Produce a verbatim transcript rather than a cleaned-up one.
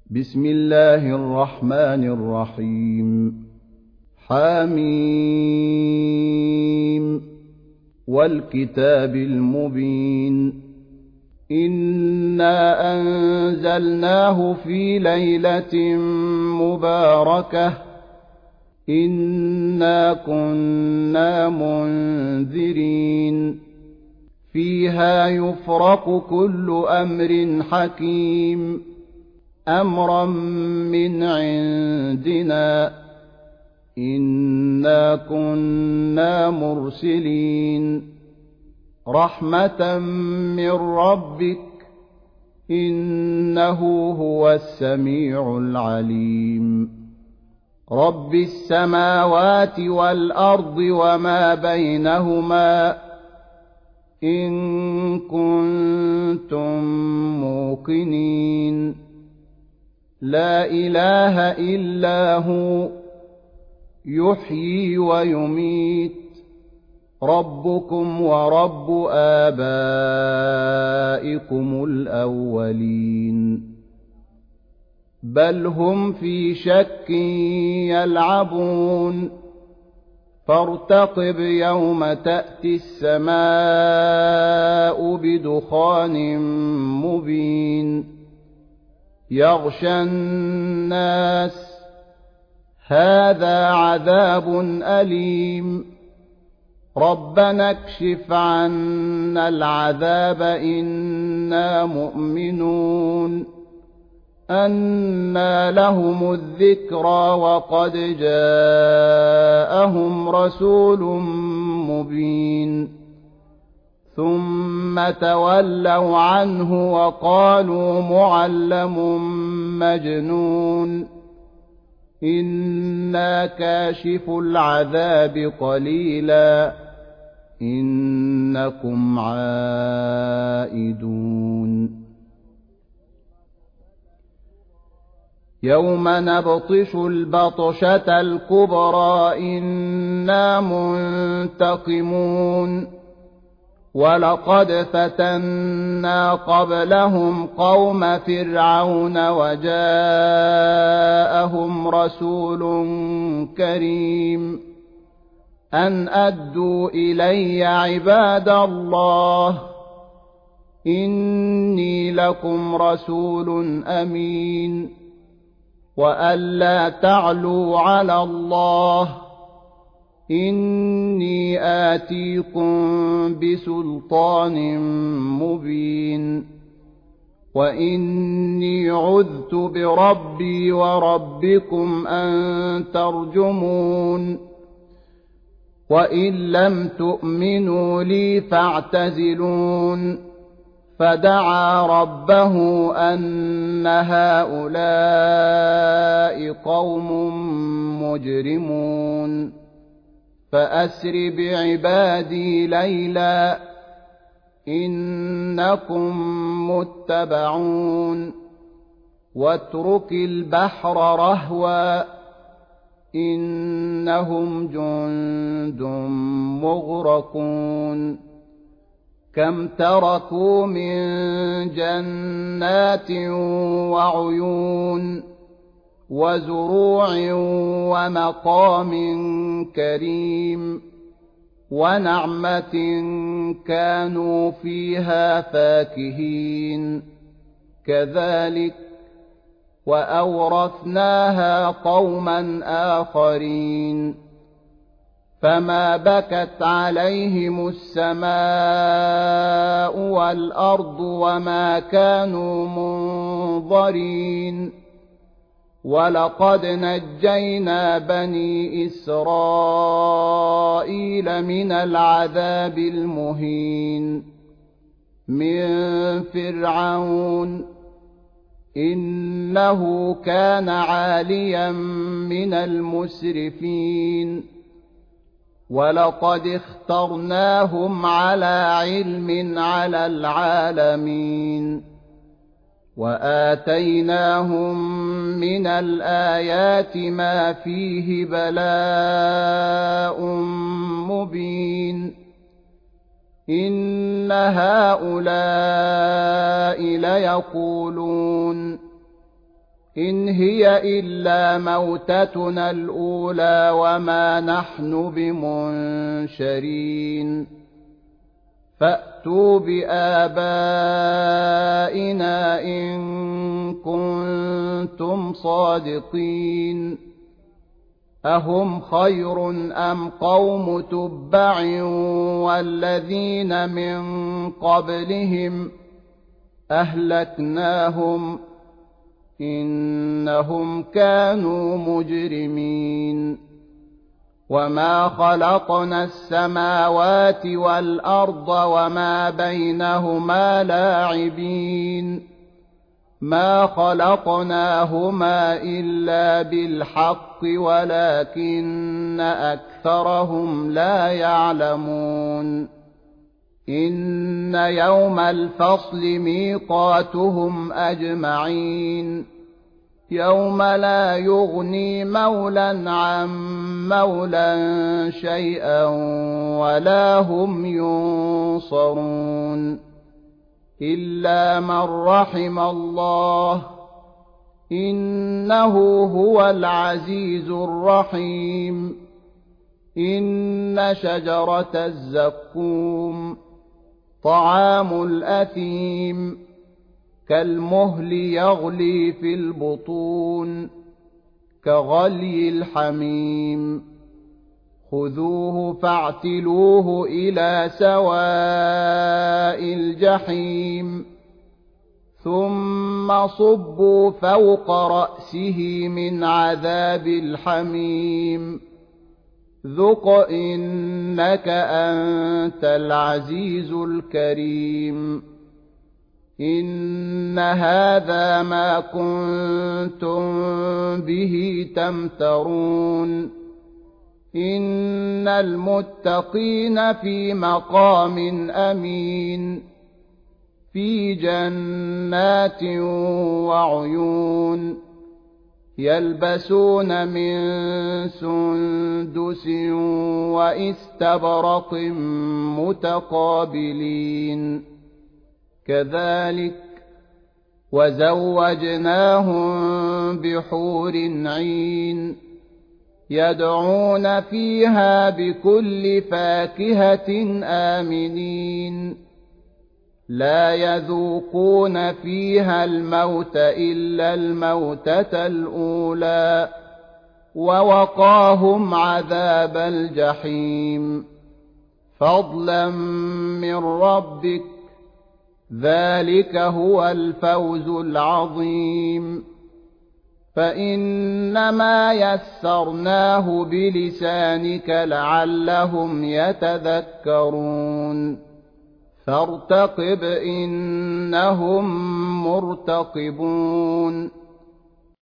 بسم الله الرحمن الرحيم حميم والكتاب المبين إنا أنزلناه في ليلة مباركة إنا كنا منذرين فيها يفرق كل أمر حكيم أمرا من عندنا إنا كنا مرسلين رحمة من ربك إنه هو السميع العليم رب السماوات والأرض وما بينهما إن كنتم موقنين لا إله إلا هو يحيي ويميت ربكم ورب آبائكم الأولين بل هم في شك يلعبون فارتقب يوم تأتي السماء بدخان مبين يغشى الناس هذا عذاب أليم ربنا اكشف عنا العذاب إنا مؤمنون أنى لهم الذكرى وقد جاءهم رسول مبين ثم تولوا عنه وقالوا معلم مجنون إنا كاشف العذاب قليلا إنكم عائدون يوم نبطش البطشة الكبرى إنا منتقمون ولقد فتنا قبلهم قوم فرعون وجاءهم رسول كريم أن أدوا إلي عباد الله إني لكم رسول أمين وألا تعلوا على الله إني آتيكم بسلطان مبين وإني عذت بربي وربكم أن ترجمون وإن لم تؤمنوا لي فاعتزلون فدعا ربه أن هؤلاء قوم مجرمون فأسر بعبادي ليلا إنكم متبعون واترك البحر رهوا إنهم جند مغرقون كم تركوا من جنات وعيون وزروع ومقام كريم ونعمة كانوا فيها فاكهين كذلك وأورثناها قوما آخرين فما بكت عليهم السماء والأرض وما كانوا منظرين ولقد نجينا بني إسرائيل من العذاب المهين من فرعون إنه كان عاليا من المسرفين ولقد اخترناهم على علم على العالمين وآتيناهم من الآيات ما فيه بلاء مبين إن هؤلاء ليقولون إن هي إلا موتتنا الأولى وما نحن بمنشرين فأتوا بآبائنا إن كنتم صادقين أهم خير أم قوم تبع والذين من قبلهم أهلكناهم إنهم كانوا مجرمين وما خلقنا السماوات والأرض وما بينهما لاعبين ما خلقناهما إلا بالحق ولكن أكثرهم لا يعلمون إن يوم الفصل ميقاتهم أجمعين يوم لا يغني مولى عن مولى شيئا ولا هم ينصرون إلا من رحم الله إنه هو العزيز الرحيم إن شجرة الزقوم طعام الأثيم كالمهل يغلي في البطون كغلي الحميم خذوه فاعتلوه إلى سواء الجحيم ثم صبوا فوق رأسه من عذاب الحميم ذق إنك أنت العزيز الكريم إن هذا ما كنتم به تمترون إن المتقين في مقام أمين في جنات وعيون يلبسون من سندس واستبرق متقابلين كذلك وزوجناهم بحور عين يدعون فيها بكل فاكهة آمنين لا يذوقون فيها الموت إلا الموتة الأولى ووقاهم عذاب الجحيم فضلا من ربك ذلك هو الفوز العظيم فإنما يسرناه بلسانك لعلهم يتذكرون فارتقب إنهم مرتقبون